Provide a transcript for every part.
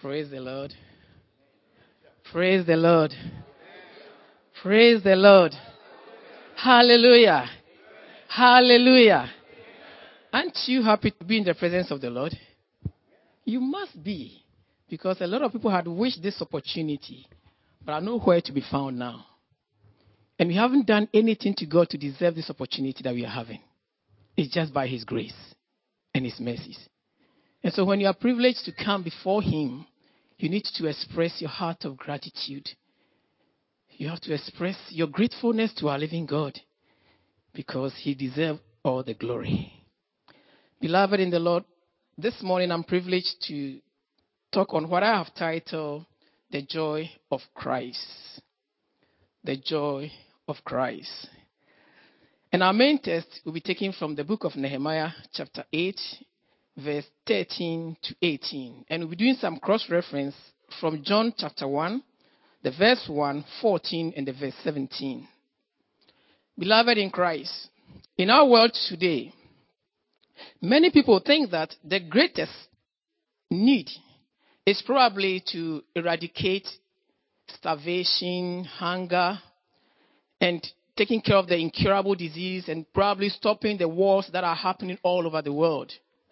Praise the Lord. Praise the Lord. Praise the Lord. Hallelujah. Hallelujah. Aren't you happy to be in the presence of the Lord? You must be, because a lot of people had wished this opportunity, but are nowhere to be found now. And we haven't done anything to God to deserve this opportunity that we are having. It's just by His grace and His mercies. And so when you are privileged to come before Him, you need to express your heart of gratitude. You have to express your gratefulness to our living God, because He deserves all the glory. Beloved in the Lord, this morning I'm privileged to talk on what I have titled, The Joy of Christ. The Joy of Christ. And our main text will be taken from the book of Nehemiah, chapter 8, verse 13 to 18. And we'll be doing some cross-reference from John chapter 1, the verse 1, 14, and the verse 17. Beloved in Christ, in our world today, many people think that the greatest need is probably to eradicate starvation, hunger, and taking care of the incurable disease, and probably stopping the wars that are happening all over the world.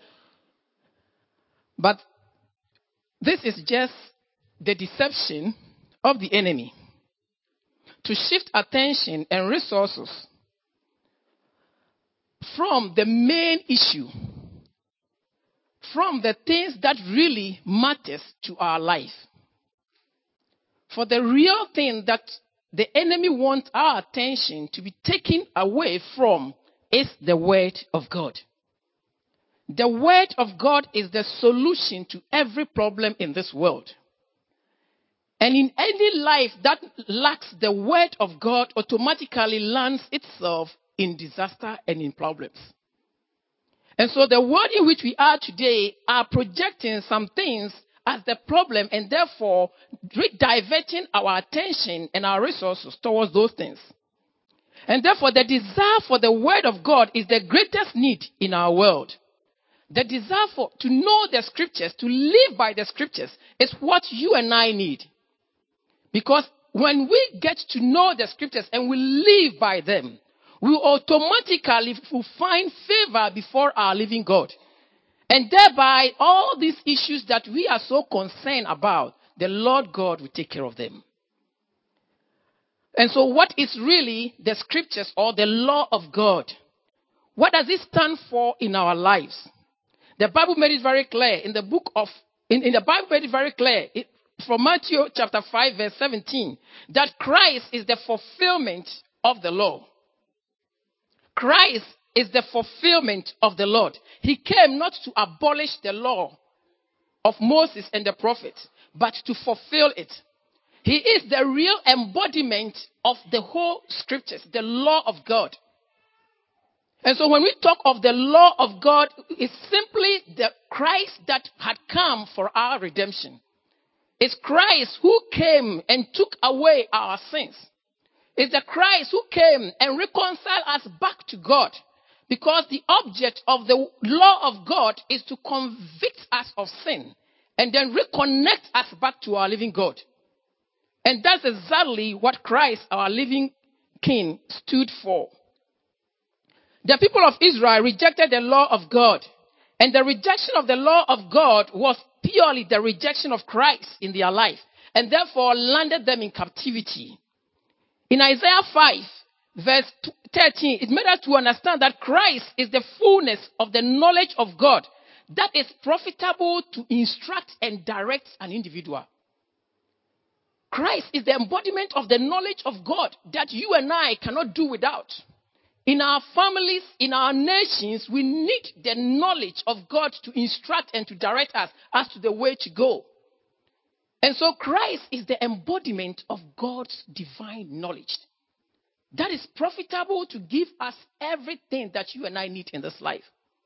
But this is just the deception of the enemy to shift attention and resources from the main issue, from the things that really matters to our life. For the real thing that the enemy wants our attention to be taken away from is the Word of God. The Word of God is the solution to every problem in this world. And in any life that lacks the Word of God automatically lands itself in disaster and in problems. And so the world in which we are today are projecting some things as the problem, and therefore rediverting our attention and our resources towards those things. And therefore the desire for the Word of God is the greatest need in our world. The desire to know the Scriptures, to live by the Scriptures, is what you and I need. Because when we get to know the Scriptures and we live by them, we automatically will find favor before our living God. And thereby, all these issues that we are so concerned about, the Lord God will take care of them. And so what is really the Scriptures or the law of God? What does it stand for in our lives? The Bible made it very clear in the Bible made it very clear from Matthew chapter 5 verse 17 that Christ is the fulfillment of the law. Christ is the fulfillment of the Lord. He came not to abolish the law of Moses and the prophets, but to fulfill it. He is the real embodiment of the whole Scriptures, the law of God. And so when we talk of the law of God, it's simply the Christ that had come for our redemption. It's Christ who came and took away our sins. It's the Christ who came and reconciled us back to God. Because the object of the law of God is to convict us of sin and then reconnect us back to our living God. And that's exactly what Christ, our living King, stood for. The people of Israel rejected the law of God. And the rejection of the law of God was purely the rejection of Christ in their life. And therefore landed them in captivity. In Isaiah 5, verse 13, it made us to understand that Christ is the fullness of the knowledge of God that is profitable to instruct and direct an individual. Christ is the embodiment of the knowledge of God that you and I cannot do without. In our families, in our nations, we need the knowledge of God to instruct and to direct us as to the way to go. And so Christ is the embodiment of God's divine knowledge. That is profitable to give us everything that you and I need in this life.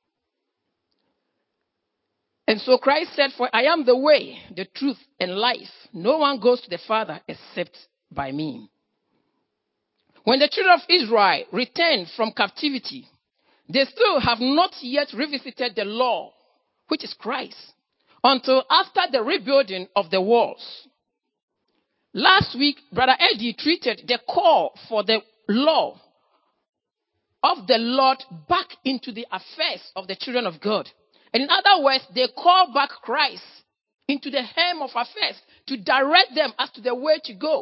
And so Christ said, "For I am the way, the truth, and life. No one goes to the Father except by me." When the children of Israel returned from captivity, they still have not yet revisited the law, which is Christ. until after the rebuilding of the walls. Last week, Brother Eddie treated the call for the law of the Lord back into the affairs of the children of God. And in other words, they call back Christ into the helm of affairs to direct them as to the way to go.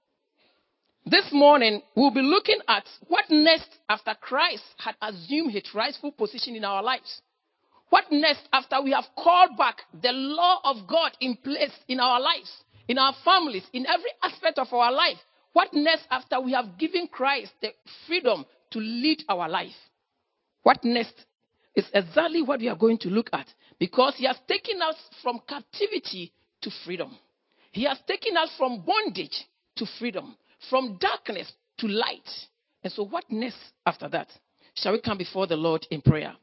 This morning, we'll be looking at what next after Christ had assumed his rightful position in our lives. What next after we have called back the law of God in place in our lives, in our families, in every aspect of our life? What next after we have given Christ the freedom to lead our life? What next is exactly what we are going to look at, because he has taken us from captivity to freedom. He has taken us from bondage to freedom, from darkness to light. And so what next after that? Shall we come before the Lord in prayer?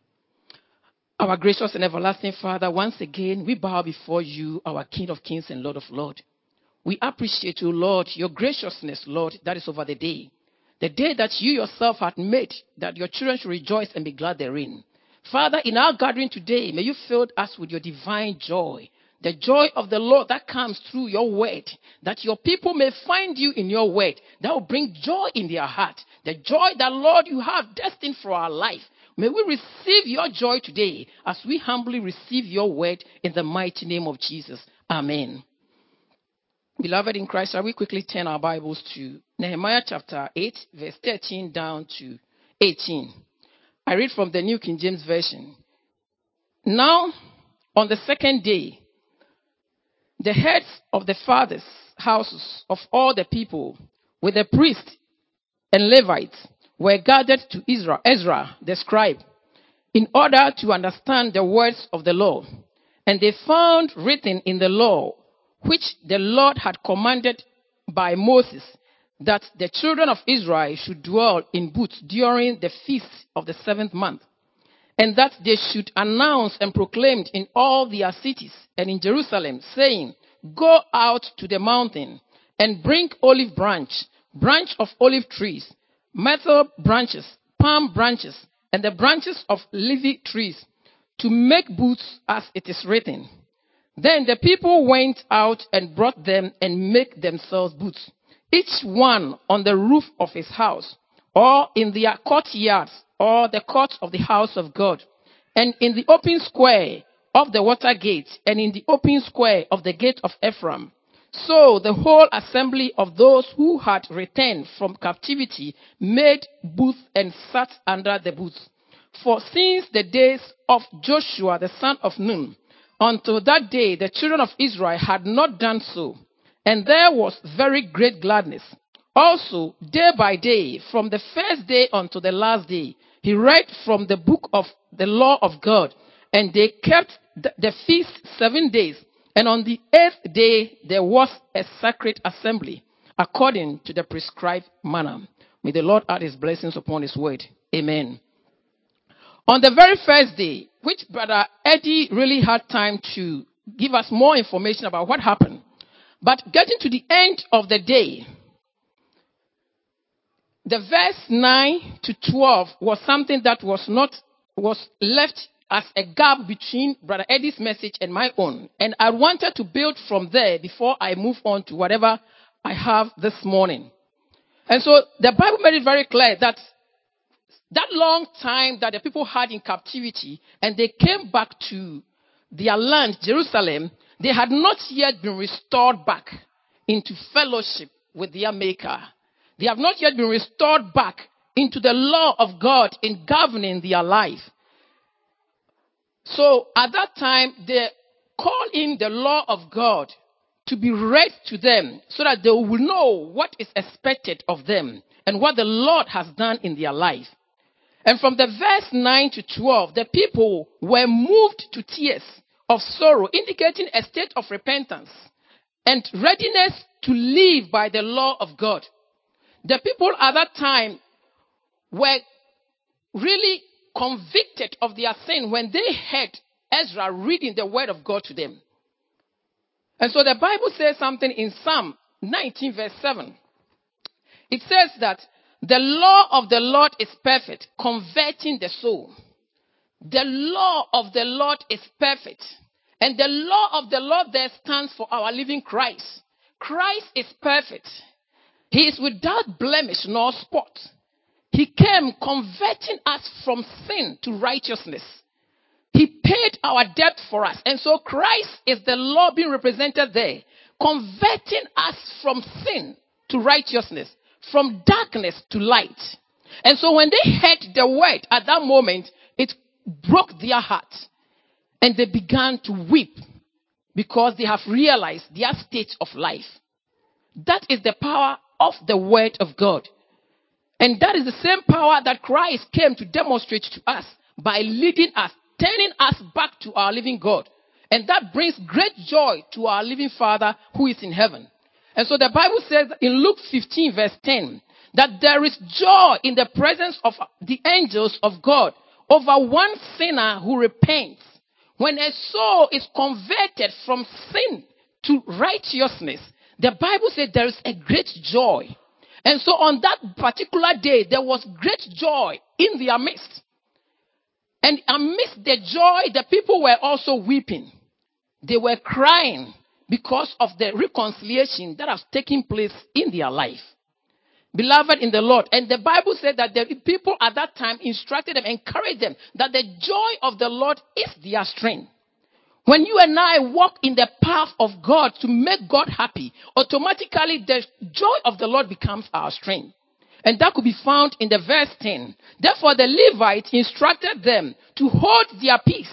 Our gracious and everlasting Father, once again, we bow before you, our King of Kings and Lord of Lords. We appreciate you, Lord, your graciousness, Lord, that is over the day. The day that you yourself had made, that your children should rejoice and be glad therein. Father, in our gathering today, may you fill us with your divine joy. The joy of the Lord that comes through your word, that your people may find you in your word, that will bring joy in their heart. The joy that, Lord, you have destined for our life. May we receive your joy today as we humbly receive your word in the mighty name of Jesus. Amen. Beloved in Christ, shall we quickly turn our Bibles to Nehemiah chapter 8, verse 13 down to 18. I read from the New King James Version. Now, on the second day, the heads of the fathers' houses of all the people, with the priests and Levites, were gathered to Ezra the scribe, in order to understand the words of the law. And they found written in the law, which the Lord had commanded by Moses, that the children of Israel should dwell in booths during the feast of the 7th month, and that they should announce and proclaim in all their cities and in Jerusalem, saying, Go out to the mountain and bring olive branch of olive trees, myrtle branches, palm branches, and the branches of leafy trees, to make booths as it is written. Then the people went out and brought them and made themselves booths, each one on the roof of his house, or in their courtyards, or the court of the house of God, and in the open square of the water gate, and in the open square of the gate of Ephraim. So the whole assembly of those who had returned from captivity made booths and sat under the booths. For since the days of Joshua the son of Nun, until that day, the children of Israel had not done so, and there was very great gladness. Also, day by day, from the first day unto the last day, he read from the book of the law of God, and they kept the feast 7 days. And on the 8th day, there was a sacred assembly, according to the prescribed manner. May the Lord add his blessings upon his word. Amen. On the very first day, which Brother Eddie really had time to give us more information about what happened. But getting to the end of the day, the verse 9 to 12 was something that was left as a gap between Brother Eddie's message and my own. And I wanted to build from there before I move on to whatever I have this morning. And so the Bible made it very clear that long time that the people had in captivity and they came back to their land, Jerusalem, they had not yet been restored back into fellowship with their Maker. They have not yet been restored back into the law of God in governing their life. So at that time, they call in the law of God to be read to them so that they will know what is expected of them and what the Lord has done in their life. And from the verse 9 to 12, the people were moved to tears of sorrow, indicating a state of repentance and readiness to live by the law of God. The people at that time were really convicted of their sin when they heard Ezra reading the word of God to them. And so the Bible says something in Psalm 19 verse 7. It says that the law of the Lord is perfect, converting the soul. The law of the Lord is perfect. And the law of the Lord there stands for our living Christ. Christ is perfect. He is without blemish nor spot. He came converting us from sin to righteousness. He paid our debt for us. And so Christ is the law being represented there, converting us from sin to righteousness, from darkness to light. And so when they heard the word at that moment, it broke their hearts. And they began to weep because they have realized their state of life. That is the power of the word of God. And that is the same power that Christ came to demonstrate to us by leading us, turning us back to our living God. And that brings great joy to our living Father who is in heaven. And so the Bible says in Luke 15 verse 10 that there is joy in the presence of the angels of God over one sinner who repents. When a soul is converted from sin to righteousness, the Bible says there is a great joy. And so on that particular day, there was great joy in their midst. And amidst the joy, the people were also weeping. They were crying because of the reconciliation that has taken place in their life. Beloved in the Lord. And the Bible said that the people at that time instructed them, encouraged them, that the joy of the Lord is their strength. When you and I walk in the path of God to make God happy, automatically the joy of the Lord becomes our strength. And that could be found in the verse 10. Therefore the Levites instructed them to hold their peace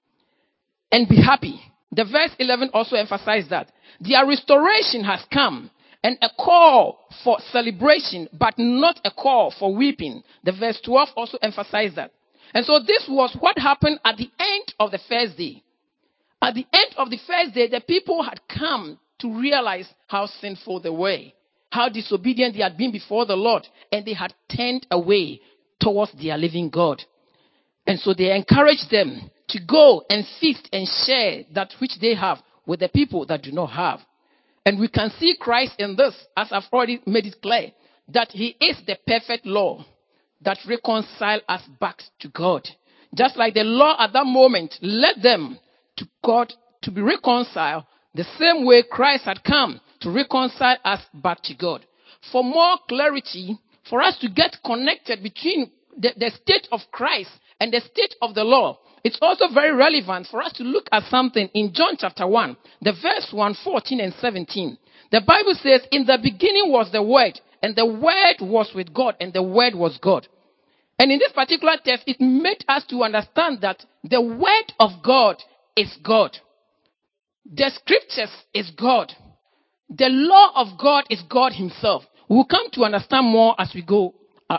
and be happy. The verse 11 also emphasized that. Their restoration has come, and a call for celebration, but not a call for weeping. The verse 12 also emphasized that. And so this was what happened at the end of the first day. At the end of the first day, the people had come to realize how sinful they were, how disobedient they had been before the Lord, and they had turned away towards their living God. And so they encouraged them to go and feast and share that which they have with the people that do not have. And we can see Christ in this, as I've already made it clear, that he is the perfect law that reconciles us back to God. Just like the law at that moment led them to God to be reconciled, the same way Christ had come to reconcile us back to God. For more clarity, for us to get connected between the state of Christ and the state of the law, it's also very relevant for us to look at something in John chapter 1, the verse 1, 14 and 17. The Bible says, in the beginning was the Word, and the Word was with God, and the Word was God. And in this particular text, it made us to understand that the Word of God is God. The scriptures is God. The law of God is God himself. We'll come to understand more as we go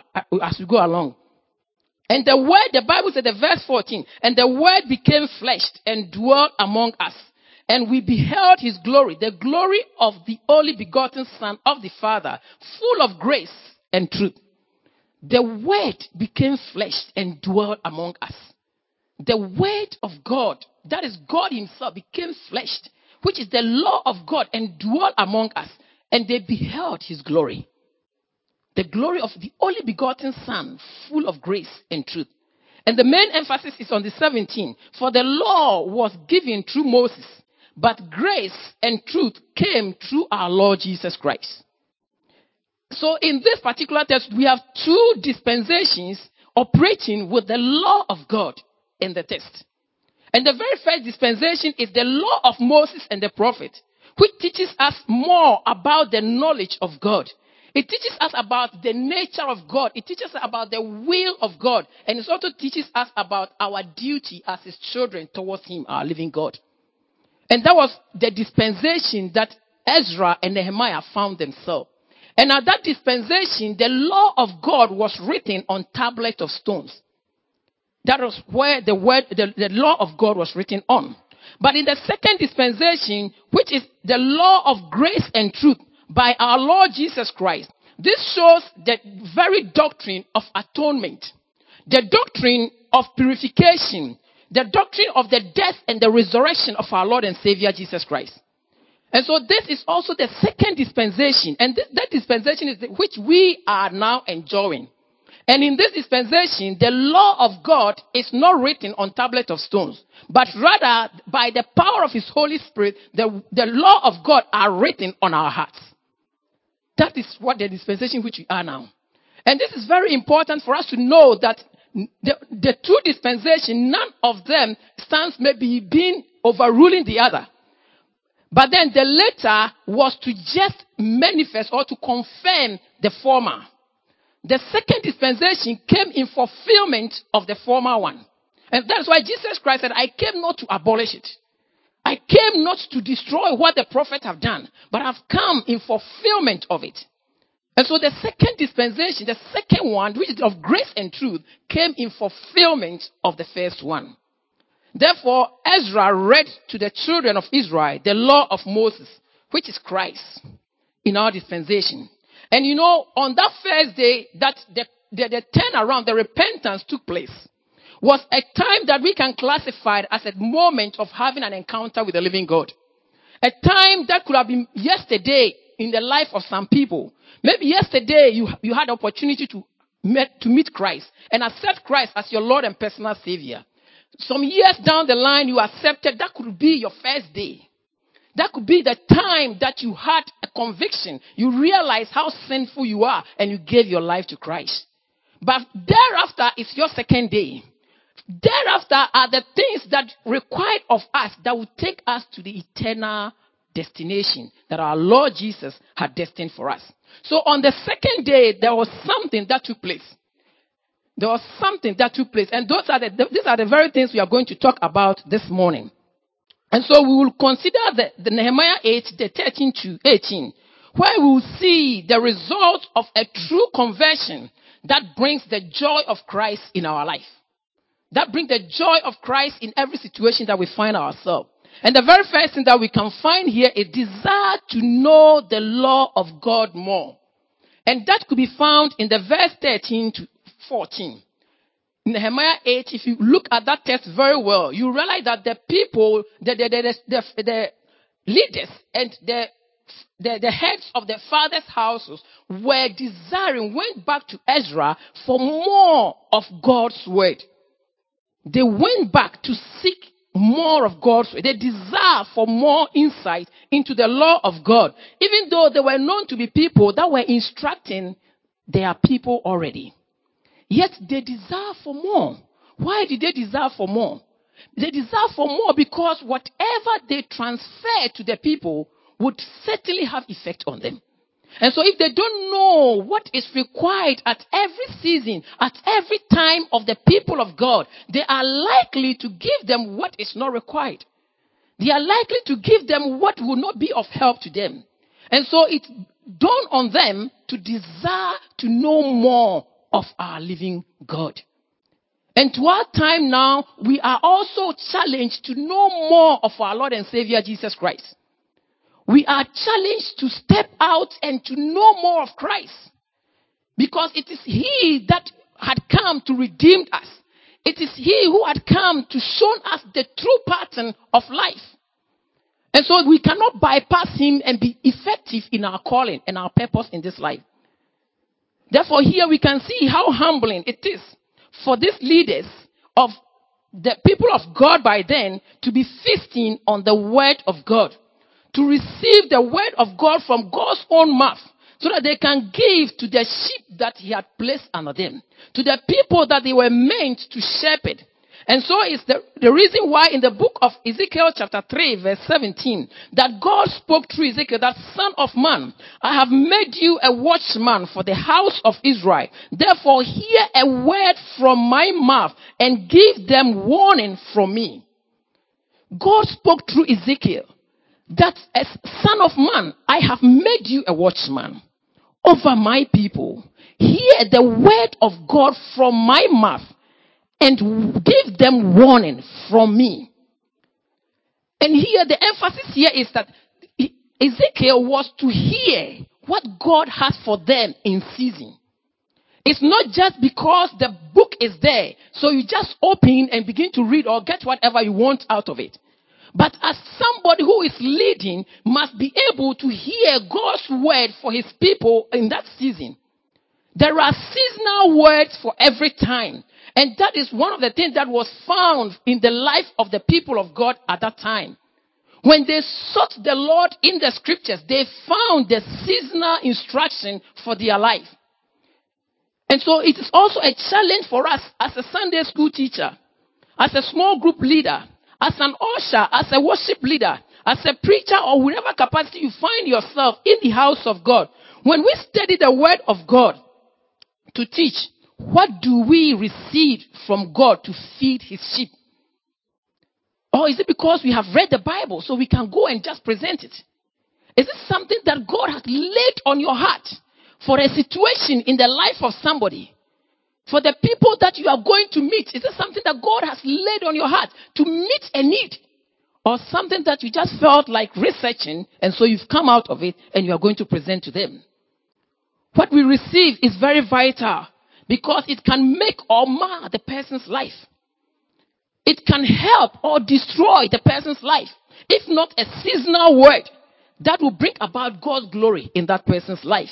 along. And the word, the Bible said, the verse 14, and the word became flesh and dwelt among us. And we beheld his glory, the glory of the only begotten Son of the Father, full of grace and truth. The word became flesh and dwelt among us. The word of God, that is God himself, became flesh, which is the law of God, and dwelt among us. And they beheld his glory. The glory of the only begotten Son, full of grace and truth. And the main emphasis is on the 17. For the law was given through Moses, but grace and truth came through our Lord Jesus Christ. So in this particular text, we have two dispensations operating with the law of God in the text. And the very first dispensation is the law of Moses and the prophet, which teaches us more about the knowledge of God. It teaches us about the nature of God. It teaches us about the will of God. And it also teaches us about our duty as his children towards him, our living God. And that was the dispensation that Ezra and Nehemiah found themselves. And at that dispensation, the law of God was written on tablets of stones. That was where the law of God was written on. But in the second dispensation, which is the law of grace and truth, by our Lord Jesus Christ, this shows the very doctrine of atonement, the doctrine of purification, the doctrine of the death and the resurrection of our Lord and Savior Jesus Christ. And so this is also the second dispensation, and that dispensation is which we are now enjoying. And in this dispensation, the law of God is not written on tablet of stones, but rather by the power of his Holy Spirit, the law of God are written on our hearts. That is what the dispensation which we are now. And this is very important for us to know that the two dispensation, none of them stands maybe being overruling the other. But then the latter was to just manifest or to confirm the former. The second dispensation came in fulfillment of the former one. And that's why Jesus Christ said, I came not to abolish it. I came not to destroy what the prophets have done, but I've come in fulfillment of it. And so the second dispensation, the second one, which is of grace and truth, came in fulfillment of the first one. Therefore, Ezra read to the children of Israel the law of Moses, which is Christ, in our dispensation. And you know, on that first day that the turnaround, the repentance took place, was a time that we can classify as a moment of having an encounter with the living God. A time that could have been yesterday in the life of some people. Maybe yesterday you had the opportunity to meet Christ and accept Christ as your Lord and personal Savior. Some years down the line you accepted, that could be your first day. That could be the time that you had a conviction. You realized how sinful you are and you gave your life to Christ. But thereafter is your second day. Thereafter are the things that required of us that will take us to the eternal destination that our Lord Jesus had destined for us. So on the second day, there was something that took place. There was something that took place. And these are the very things we are going to talk about this morning. And so we will consider the Nehemiah 8, the 13 to 18, where we will see the result of a true conversion that brings the joy of Christ in our life. That brings the joy of Christ in every situation that we find ourselves. And the very first thing that we can find here is desire to know the law of God more. And that could be found in the verse 13 to 14. In Nehemiah 8, if you look at that text very well, you realize that the people, the leaders and the heads of the fathers' houses were desiring, went back to Ezra for more of God's word. They went back to seek more of God's word. They desire for more insight into the law of God, even though they were known to be people that were instructing their people already. Yet they desire for more. Why did they desire for more? They desire for more because whatever they transfer to the people would certainly have effect on them. And so if they don't know what is required at every season, at every time of the people of God, they are likely to give them what is not required. They are likely to give them what will not be of help to them. And so it dawned on them to desire to know more of our living God. And to our time now, we are also challenged to know more of our Lord and Savior Jesus Christ. We are challenged to step out and to know more of Christ. Because it is He that had come to redeem us. It is He who had come to show us the true pattern of life. And so we cannot bypass Him and be effective in our calling and our purpose in this life. Therefore, here we can see how humbling it is for these leaders of the people of God by then to be feasting on the word of God, to receive the word of God from God's own mouth, so that they can give to the sheep that He had placed under them, to the people that they were meant to shepherd. And so it's the reason why in the book of Ezekiel chapter 3 verse 17, that God spoke through Ezekiel, that son of man, I have made you a watchman for the house of Israel. Therefore hear a word from my mouth and give them warning from me. God spoke through Ezekiel that as son of man, I have made you a watchman over my people. Hear the word of God from my mouth and give them warning from me. And here the emphasis here is that Ezekiel was to hear what God has for them in season. It's not just because the book is there, so you just open and begin to read or get whatever you want out of it. But as somebody who is leading must be able to hear God's word for His people in that season. There are seasonal words for every time. And that is one of the things that was found in the life of the people of God at that time. When they sought the Lord in the scriptures, they found the seasonal instruction for their life. And so it is also a challenge for us as a Sunday school teacher, as a small group leader, as an usher, as a worship leader, as a preacher, or whatever capacity you find yourself in the house of God. When we study the word of God to teach, what do we receive from God to feed his sheep? Or is it because we have read the Bible so we can go and just present it? Is it something that God has laid on your heart for a situation in the life of somebody? For the people that you are going to meet, is it something that God has laid on your heart to meet a need? Or something that you just felt like researching and so you've come out of it and you are going to present to them? What we receive is very vital because it can make or mar the person's life. It can help or destroy the person's life. If not a seasonal word that will bring about God's glory in that person's life.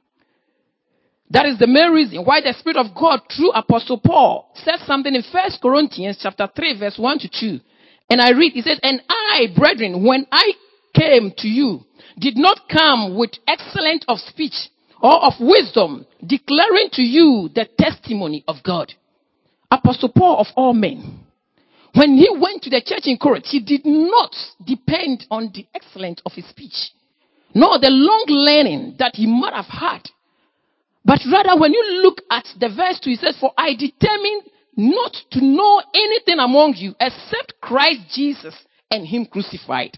That is the main reason why the Spirit of God through Apostle Paul said something in 1 Corinthians chapter 3 verse 1 to 2. And I read, he says, "And I, brethren, when I came to you, did not come with excellence of speech or of wisdom, declaring to you the testimony of God." Apostle Paul of all men, when he went to the church in Corinth, he did not depend on the excellence of his speech, nor the long learning that he might have had. But rather, when you look at the verse 2, he says, "For I determined not to know anything among you except Christ Jesus and him crucified."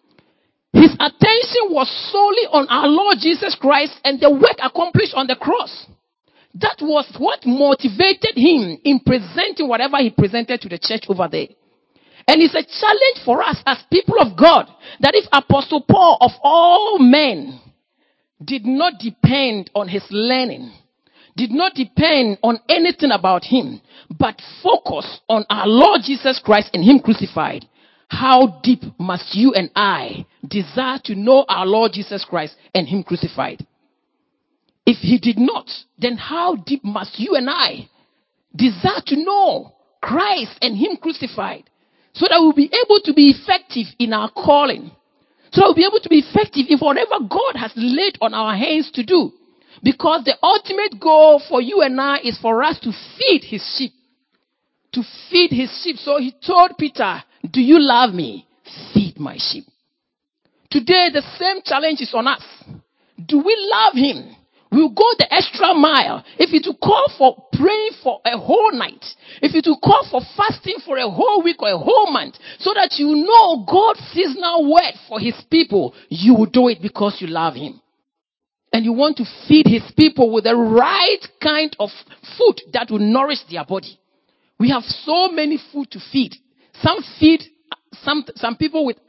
His attention was solely on our Lord Jesus Christ and the work accomplished on the cross. That was what motivated him in presenting whatever he presented to the church over there. And it's a challenge for us as people of God that if Apostle Paul of all men did not depend on his learning, did not depend on anything about him, but focus on our Lord Jesus Christ and him crucified, how deep must you and I desire to know our Lord Jesus Christ and him crucified? If he did not, then how deep must you and I desire to know Christ and him crucified so that we'll be able to be effective in our calling, so that we'll be able to be effective in whatever God has laid on our hands to do. Because the ultimate goal for you and I is for us to feed his sheep. To feed his sheep. So he told Peter, "Do you love me? Feed my sheep." Today the same challenge is on us. Do we love him? We'll go the extra mile. If it will call for praying for a whole night, if it will call for fasting for a whole week or a whole month, so that you know God's seasonal word for his people, you will do it because you love him. And you want to feed his people with the right kind of food that will nourish their body. We have so many food to feed. Some feed some people with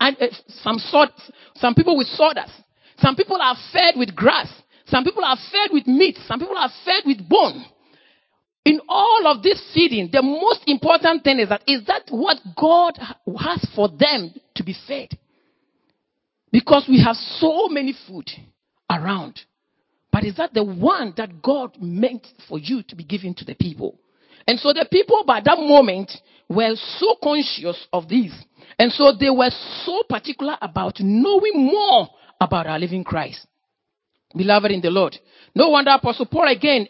some people with sawdust. Some people are fed with grass. Some people are fed with meat. Some people are fed with bone. In all of this feeding, the most important thing is that what God has for them to be fed? Because we have so many food around. But is that the one that God meant for you to be given to the people? And so the people by that moment were so conscious of this. And so they were so particular about knowing more about our living Christ. Beloved in the Lord. No wonder Apostle Paul again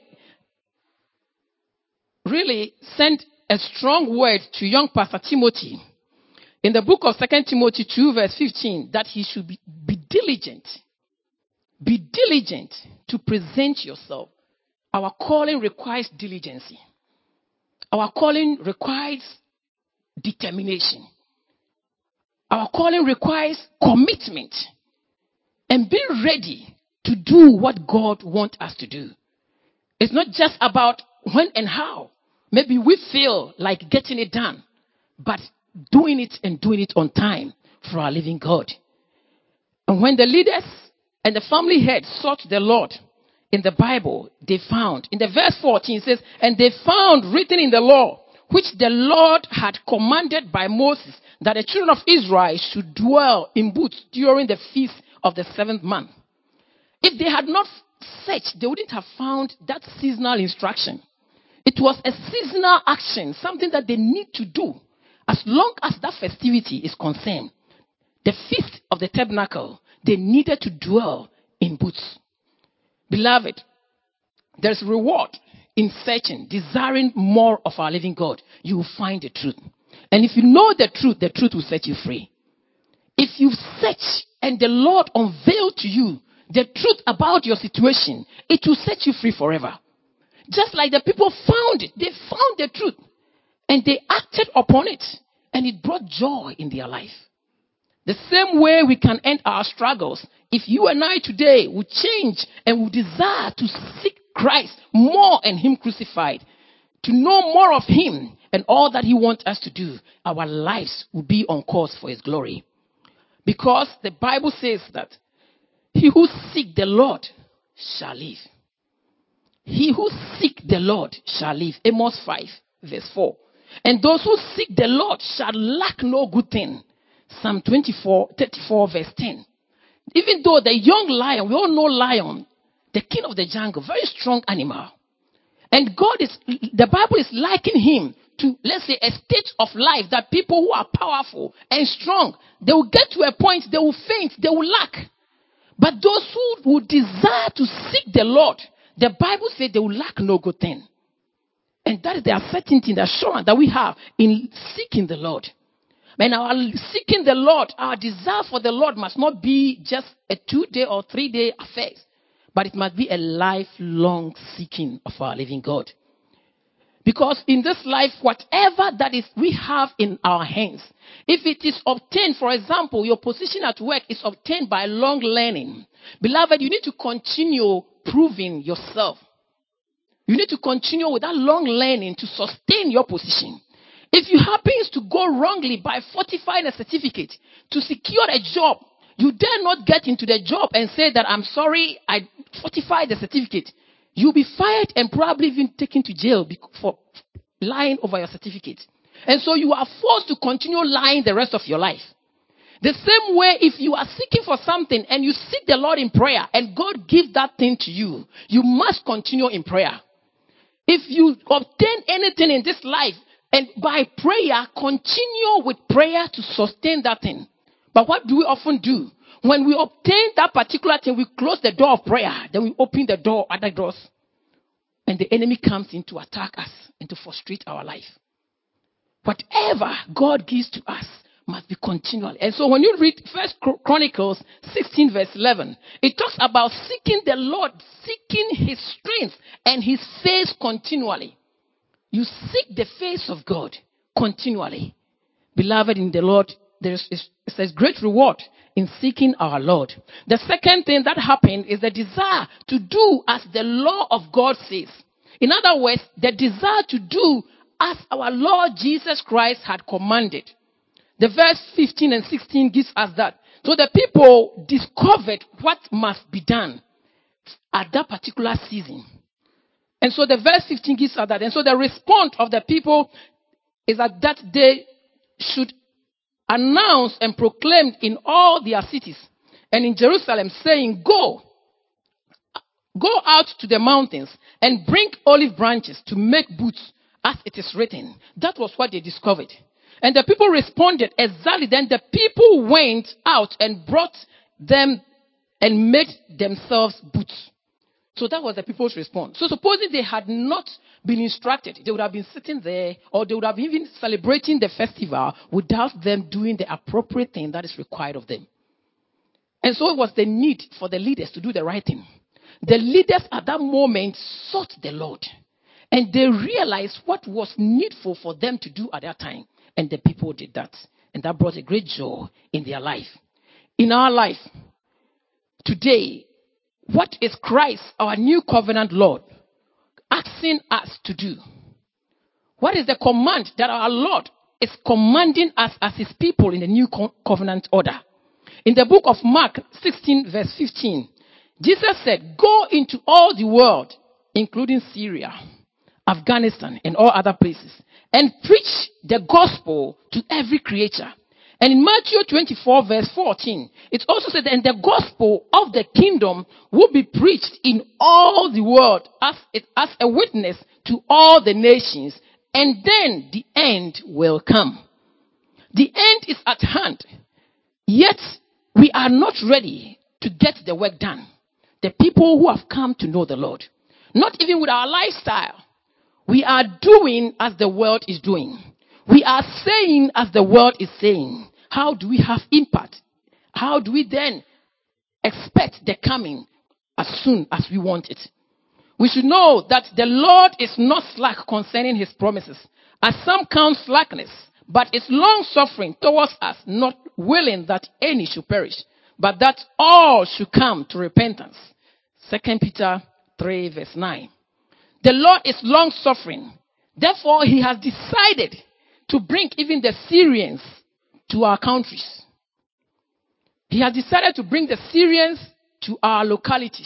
really sent a strong word to young Pastor Timothy in the book of 2 Timothy 2 verse 15 that he should be diligent. Be diligent to present yourself. Our calling requires diligence. Our calling requires determination. Our calling requires commitment. And be ready to do what God wants us to do. It's not just about when and how. Maybe we feel like getting it done, but doing it and doing it on time for our living God. And when the leaders and the family heads sought the Lord in the Bible, they found, in the verse 14 it says, "And they found written in the law, which the Lord had commanded by Moses, that the children of Israel should dwell in booths during the feast of the 7th month." If they had not searched, they wouldn't have found that seasonal instruction. It was a seasonal action, something that they need to do as long as that festivity is concerned. The feast of the tabernacle, they needed to dwell in booths. Beloved, there's reward in searching, desiring more of our living God. You will find the truth. And if you know the truth will set you free. If you search and the Lord unveil to you the truth about your situation, it will set you free forever. Just like the people found it. They found the truth. And they acted upon it. And it brought joy in their life. The same way we can end our struggles. If you and I today would change and would desire to seek Christ more and Him crucified, to know more of Him and all that He wants us to do, our lives will be on course for His glory. Because the Bible says that he who seek the Lord shall live. He who seek the Lord shall live. Amos 5 verse 4. And those who seek the Lord shall lack no good thing. Psalm 34 verse 10. Even though the young lion, we all know lion, the king of the jungle, very strong animal. And the Bible is likening him to, let's say, a state of life that people who are powerful and strong, they will get to a point, they will faint, they will lack. But those who would desire to seek the Lord, the Bible says they will lack no good thing. And that is the certainty, the assurance that we have in seeking the Lord. And our seeking the Lord, our desire for the Lord must not be just a 2-day or 3-day affair, but it must be a lifelong seeking of our living God. Because in this life, whatever that is we have in our hands, if it is obtained, for example, your position at work is obtained by long learning, beloved, you need to continue proving yourself. You need to continue with that long learning to sustain your position. If you happen to go wrongly by fortifying a certificate to secure a job, you dare not get into the job and say that I'm sorry, I fortified the certificate. You'll be fired and probably even taken to jail for lying over your certificate. And so you are forced to continue lying the rest of your life. The same way, if you are seeking for something and you seek the Lord in prayer and God gives that thing to you, you must continue in prayer. If you obtain anything in this life, and by prayer, continue with prayer to sustain that thing. But what do we often do? When we obtain that particular thing, we close the door of prayer. Then we open the door, other doors. And the enemy comes in to attack us and to frustrate our life. Whatever God gives to us must be continual. And so when you read 1 Chronicles 16 verse 11, it talks about seeking the Lord, seeking His strength and His face continually. You seek the face of God continually. Beloved in the Lord, there's great reward in seeking our Lord. The second thing that happened is the desire to do as the law of God says. In other words, the desire to do as our Lord Jesus Christ had commanded. The verse 15 and 16 gives us that. So the people discovered what must be done at that particular season. And so the verse 15 gives us that. And so the response of the people is that they should announce and proclaim in all their cities and in Jerusalem, saying, Go out to the mountains and bring olive branches to make booths, as it is written. That was what they discovered. And the people responded exactly. Then the people went out and brought them and made themselves booths. So that was the people's response. So supposing they had not been instructed, they would have been sitting there, or they would have even celebrating the festival without them doing the appropriate thing that is required of them. And so it was the need for the leaders to do the right thing. The leaders at that moment sought the Lord. And they realized what was needful for them to do at that time. And the people did that. And that brought a great joy in their life. In our life, today, what is Christ, our new covenant Lord, asking us to do? What is the command that our Lord is commanding us as His people in the new covenant order? In the book of Mark 16 verse 15, Jesus said, Go into all the world, including Syria, Afghanistan, and all other places, and preach the gospel to every creature. And in Matthew 24 verse 14, it also said, and the gospel of the kingdom will be preached in all the world as a witness to all the nations, and then the end will come. The end is at hand, yet we are not ready to get the work done. The people who have come to know the Lord, not even with our lifestyle, we are doing as the world is doing. We are saying as the world is saying. How do we have impact? How do we then expect the coming as soon as we want it? We should know that the Lord is not slack concerning his promises, as some count slackness, but is long suffering towards us, not willing that any should perish, but that all should come to repentance. 2 Peter 3 verse 9. The Lord is long suffering. Therefore, he has decided to bring even the Syrians to our countries. He has decided to bring the Syrians to our localities,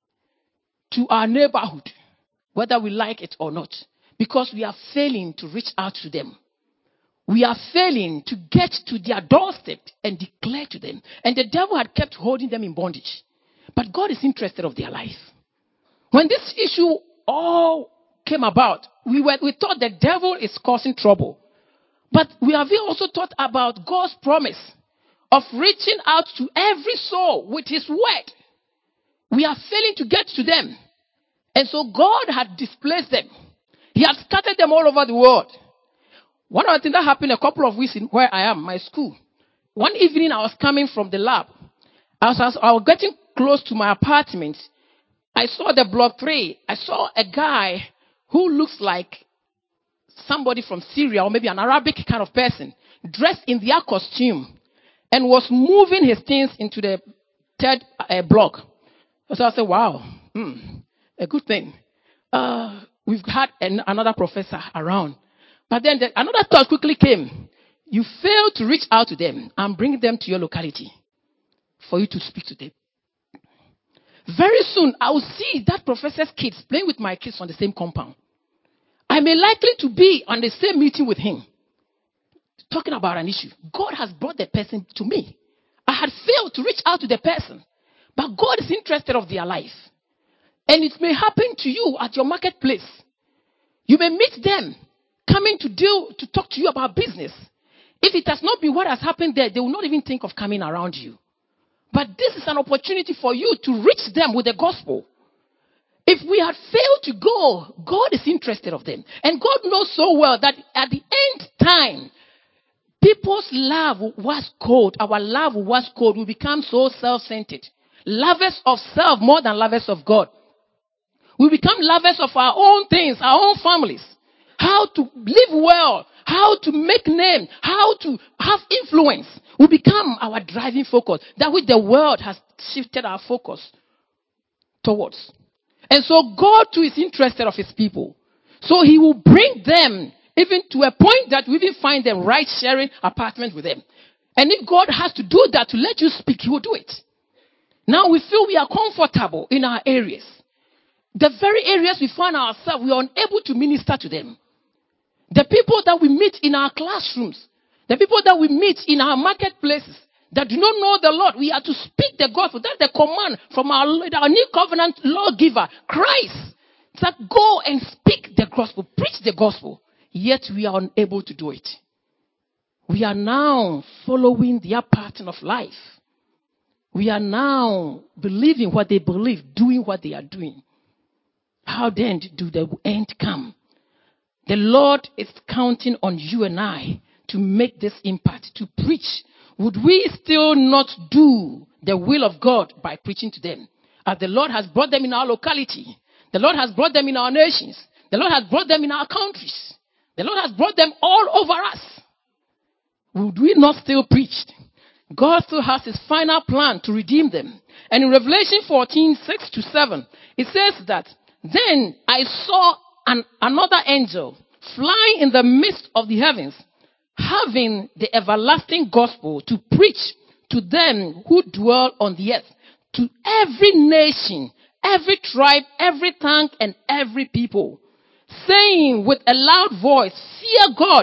to our neighborhood, whether we like it or not, because we are failing to reach out to them. We are failing to get to their doorstep and declare to them. And the devil had kept holding them in bondage. But God is interested of their life. When this issue all came about, we thought the devil is causing trouble. But we have also thought about God's promise of reaching out to every soul with his word. We are failing to get to them. And so God had displaced them. He had scattered them all over the world. One of the things that happened a couple of weeks in where I am, my school. One evening I was coming from the lab. As I was getting close to my apartment, I saw the block 3. I saw a guy who looks like somebody from Syria or maybe an Arabic kind of person, dressed in their costume and was moving his things into the 3rd block. So I said, wow, a good thing. We've had another professor around. But then another thought quickly came. You failed to reach out to them and bring them to your locality for you to speak to them. Very soon, I will see that professor's kids playing with my kids on the same compound. I may likely to be on the same meeting with him, talking about an issue. God has brought the person to me. I had failed to reach out to the person, but God is interested of their life. And it may happen to you at your marketplace. You may meet them coming to talk to you about business. If it has not been what has happened there, they will not even think of coming around you. But this is an opportunity for you to reach them with the gospel. If we had failed to go, God is interested of them. And God knows so well that at the end time, people's love was cold. Our love was cold. We become so self-centered. Lovers of self more than lovers of God. We become lovers of our own things, our own families. How to live well, how to make name, how to have influence will become our driving focus. That which the world has shifted our focus towards. And so God too is interested of his people. So he will bring them even to a point that we even find them right sharing apartments with them. And if God has to do that to let you speak, he will do it. Now we feel we are comfortable in our areas. The very areas we find ourselves, we are unable to minister to them. The people that we meet in our classrooms, the people that we meet in our marketplaces that do not know the Lord, we are to speak the gospel. That's the command from our new covenant lawgiver, Christ. That go and speak the gospel, preach the gospel. Yet we are unable to do it. We are now following their pattern of life. We are now believing what they believe, doing what they are doing. How then do the end come? The Lord is counting on you and I to make this impact, to preach. Would we still not do the will of God by preaching to them? As the Lord has brought them in our locality. The Lord has brought them in our nations. The Lord has brought them in our countries. The Lord has brought them all over us. Would we not still preach? God still has his final plan to redeem them. And in Revelation 14:6-7, it says that, then I saw another angel flying in the midst of the heavens, having the everlasting gospel to preach to them who dwell on the earth, to every nation, every tribe, every tongue, and every people, saying with a loud voice, fear God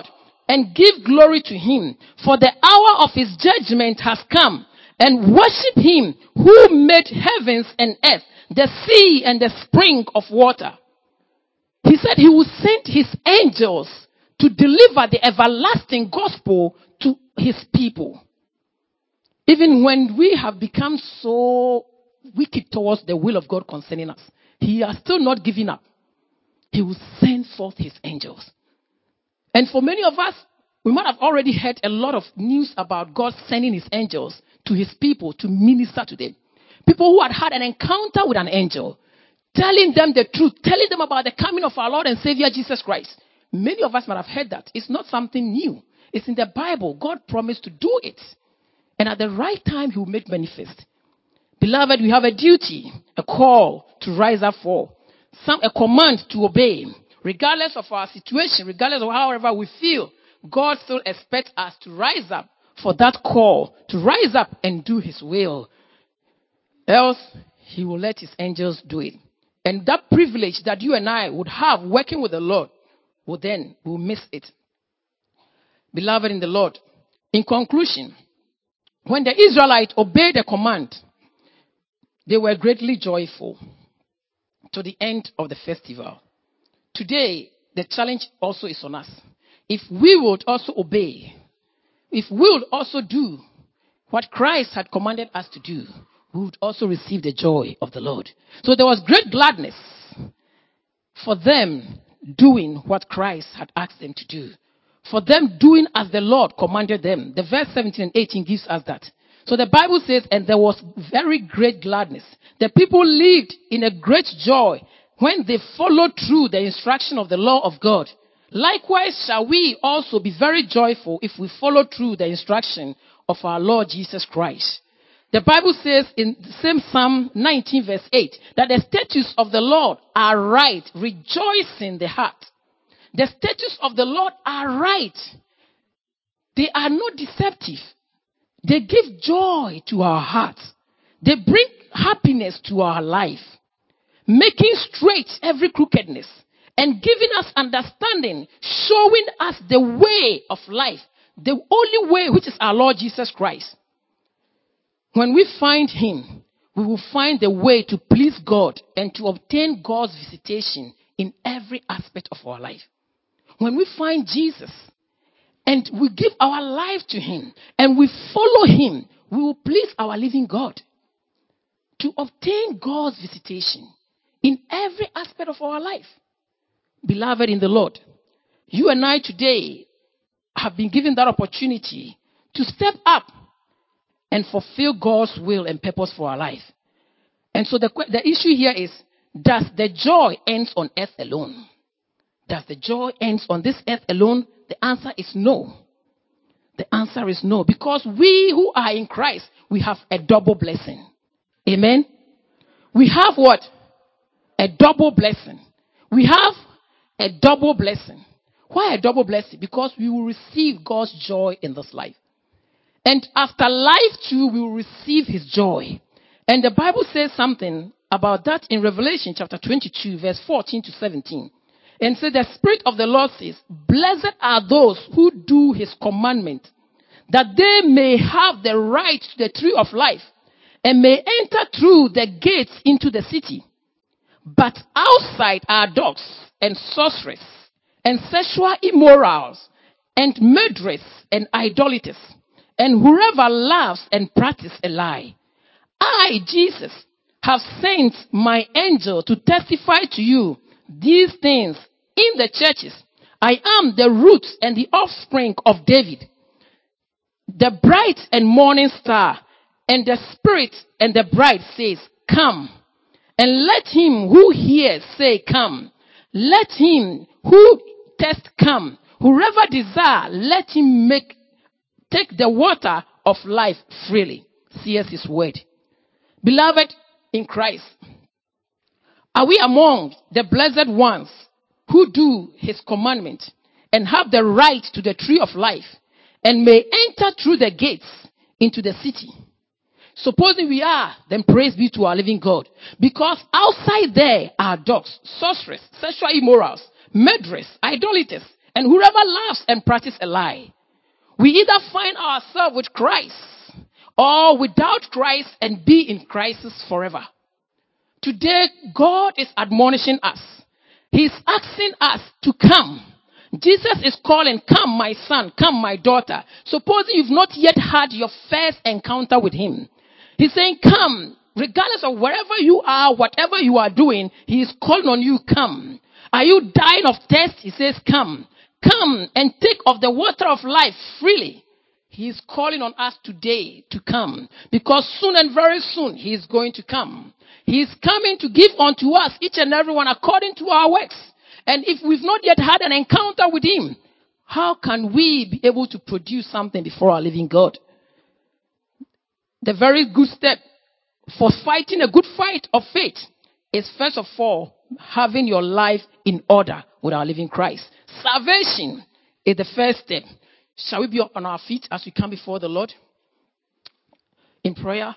and give glory to him, for the hour of his judgment has come, and worship him who made heavens and earth, the sea and the spring of water. He said he will send his angels to deliver the everlasting gospel to his people. Even when we have become so wicked towards the will of God concerning us, he has still not given up. He will send forth his angels. And for many of us, we might have already heard a lot of news about God sending his angels to his people to minister to them. People who had had an encounter with an angel, telling them the truth, telling them about the coming of our Lord and Savior Jesus Christ. Many of us might have heard that. It's not something new. It's in the Bible. God promised to do it. And at the right time, he will make manifest. Beloved, we have a duty, a call to rise up for, a command to obey. Regardless of our situation, regardless of however we feel, God still expects us to rise up for that call, to rise up and do his will. Else, he will let his angels do it. And that privilege that you and I would have working with the Lord, we'll miss it. Beloved in the Lord, in conclusion, when the Israelites obeyed the command, they were greatly joyful to the end of the festival. Today, the challenge also is on us. If we would also obey, if we would also do what Christ had commanded us to do, we would also receive the joy of the Lord. So there was great gladness for them doing what Christ had asked them to do. For them doing as the Lord commanded them. The verse 17 and 18 gives us that. So the Bible says, and there was very great gladness. The people lived in a great joy when they followed through the instruction of the law of God. Likewise shall we also be very joyful if we follow through the instruction of our Lord Jesus Christ. The Bible says in the same Psalm 19 verse 8, that the statutes of the Lord are right, rejoicing the heart. The statutes of the Lord are right. They are not deceptive. They give joy to our hearts. They bring happiness to our life, making straight every crookedness and giving us understanding, showing us the way of life, the only way, which is our Lord Jesus Christ. When we find him, we will find the way to please God and to obtain God's visitation in every aspect of our life. When we find Jesus and we give our life to him and we follow him, we will please our living God to obtain God's visitation in every aspect of our life. Beloved in the Lord, you and I today have been given that opportunity to step up and fulfill God's will and purpose for our life. And so the issue here is, does the joy end on earth alone? Does the joy end on this earth alone? The answer is no. The answer is no. Because we who are in Christ, we have a double blessing. Amen? We have what? A double blessing. We have a double blessing. Why a double blessing? Because we will receive God's joy in this life. And after life too, we will receive his joy. And the Bible says something about that in Revelation chapter 22, verse 14 to 17. And so the Spirit of the Lord says, blessed are those who do his commandment, that they may have the right to the tree of life, and may enter through the gates into the city. But outside are dogs, and sorcerers, and sexual immorals, and murderers, and idolaters, and whoever loves and practices a lie. I, Jesus, have sent my angel to testify to you these things in the churches. I am the root and the offspring of David, the bright and morning star. And the Spirit and the bride says, come. And let him who hears say, come. Let him who thirsts come. Whoever desire, let him take the water of life freely. Here's his word. Beloved in Christ, are we among the blessed ones who do his commandment and have the right to the tree of life and may enter through the gates into the city? Supposing we are, then praise be to our living God. Because outside there are dogs, sorcerers, sexual immorals, murderers, idolaters, And whoever laughs and practices a lie, we either find ourselves with Christ or without Christ and be in crisis forever. Today, God is admonishing us. He's asking us to come. Jesus is calling, come my son, come my daughter. Supposing you've not yet had your first encounter with him. He's saying, come, regardless of wherever you are, whatever you are doing, he is calling on you, come. Are you dying of thirst? He says, come. Come and take of the water of life freely. He is calling on us today to come. Because soon and very soon, he is going to come. He is coming to give unto us, each and every one, according to our works. And if we've not yet had an encounter with him, how can we be able to produce something before our living God? The very good step for fighting a good fight of faith is first of all having your life in order with our living Christ. Salvation is the first step. Shall we be on our feet as we come before the Lord in prayer?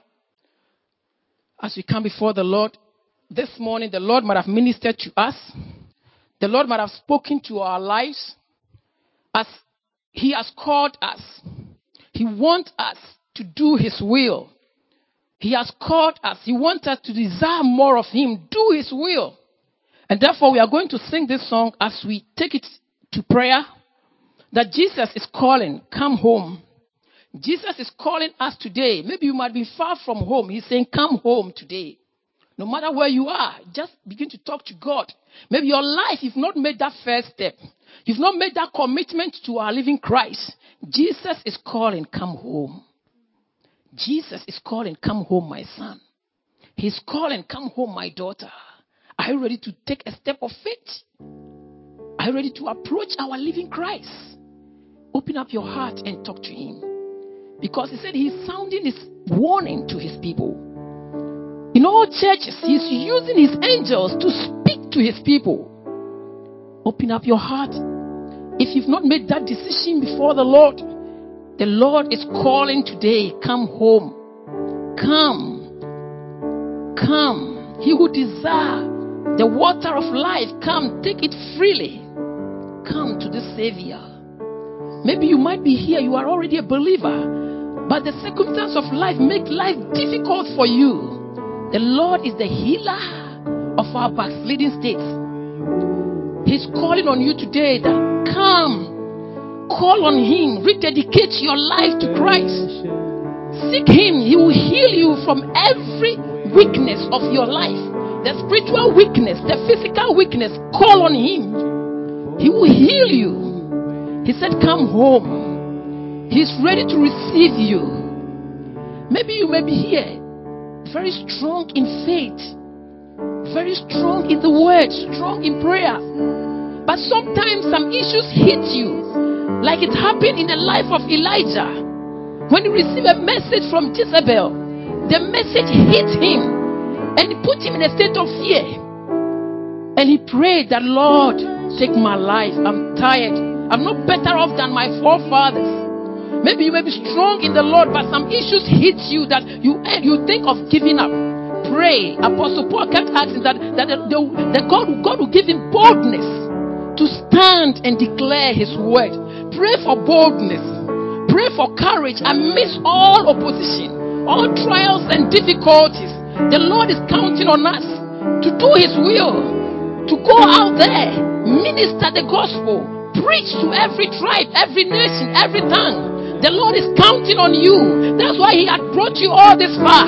As we come before the Lord this morning, the Lord might have ministered to us. The Lord might have spoken to our lives as he has called us. He wants us to do his will. He has called us. He wants us to desire more of him, do his will. And therefore we are going to sing this song as we take it to prayer, that Jesus is calling, come home. Jesus is calling us today. Maybe you might be far from home. He's saying, come home today. No matter where you are, just begin to talk to God. Maybe your life, you've not made that first step. You've not made that commitment to our living Christ. Jesus is calling, come home. Jesus is calling, come home, my son. He's calling, come home, my daughter. Are you ready to take a step of faith? Are you ready to approach our living Christ? Open up your heart and talk to him. Because he said he's sounding his warning to his people. In all churches, he's using his angels to speak to his people. Open up your heart. If you've not made that decision before the Lord is calling today, come home. Come. Come. He who desires the water of life, come, take it freely. Come to the Savior. Maybe you might be here, you are already a believer, but the circumstance of life make life difficult for you. The Lord is the healer of our backsliding states. He's calling on you today that come, call on him, rededicate your life to Christ. Seek him. He will heal you from every weakness of your life. The spiritual weakness, the physical weakness, call on him. He will heal you. He said, come home. He's ready to receive you. Maybe you may be here, very strong in faith, very strong in the word, strong in prayer. But sometimes some issues hit you, like it happened in the life of Elijah. When he received a message from Jezebel, the message hit him. And he put him in a state of fear. And he prayed that, Lord, take my life. I'm tired. I'm not better off than my forefathers. Maybe you may be strong in the Lord, but some issues hit you that you think of giving up. Pray. Apostle Paul kept asking that God will give him boldness to stand and declare his word. Pray for boldness. Pray for courage amidst all opposition, all trials and difficulties. The Lord is counting on us to do his will, to go out there, minister the gospel, preach to every tribe, every nation, every tongue. The Lord is counting on you. That's why he had brought you all this far.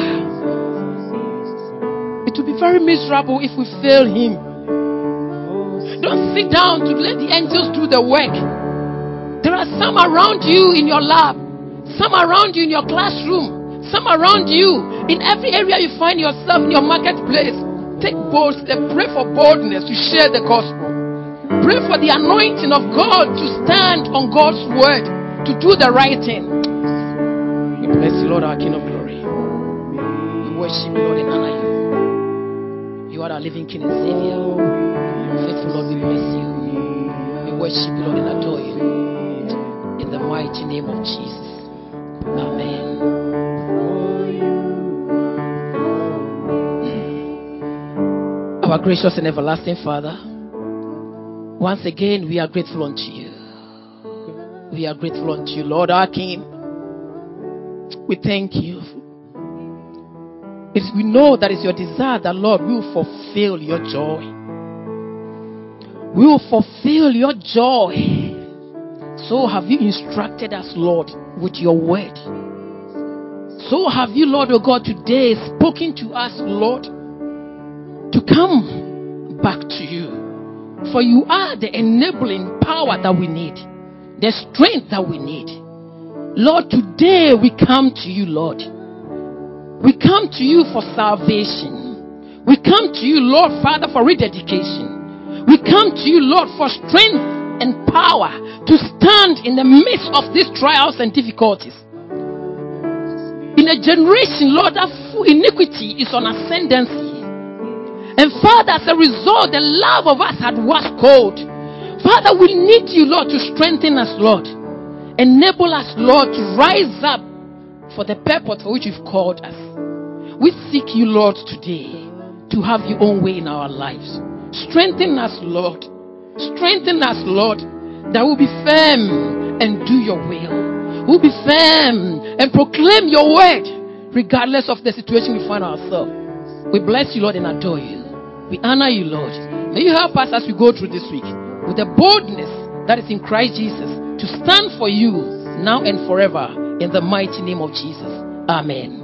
It will be very miserable if we fail him. Don't sit down to let the angels do the work. There are some around you in your lab, some around you in your classroom, some around you in every area you find yourself in your marketplace. Take bold step. Pray for boldness to share the gospel. Pray for the anointing of God to stand on God's word, to do the right thing. We bless you, Lord, our King of glory. We worship you, Lord, and honor you. You are our living King and Savior. Faithful Lord, we bless you. We worship you, Lord, and adore you. In the mighty name of Jesus. Amen. Our gracious and everlasting Father, once again we are grateful unto you. We are grateful unto you, Lord our King. We thank you. We know that it's your desire that, Lord, we will fulfill your joy. We will fulfill your joy. So have you instructed us, Lord, with your word. So have you, Lord, oh God, today spoken to us, Lord, to come back to you. For you are the enabling power that we need, the strength that we need. Lord, today we come to you, Lord. We come to you for salvation. We come to you, Lord, Father, for rededication. We come to you, Lord, for strength and power to stand in the midst of these trials and difficulties. In a generation, Lord, that iniquity is on ascendancy. And Father, as a result, the love of us had waxed cold. Father, we need you, Lord, to strengthen us, Lord. Enable us, Lord, to rise up for the purpose for which you've called us. We seek you, Lord, today to have your own way in our lives. Strengthen us, Lord. Strengthen us, Lord, that we'll be firm and do your will. We'll be firm and proclaim your word regardless of the situation we find ourselves. We bless you, Lord, and adore you. We honor you, Lord. May you help us as we go through this week with the boldness that is in Christ Jesus to stand for you now and forever in the mighty name of Jesus. Amen.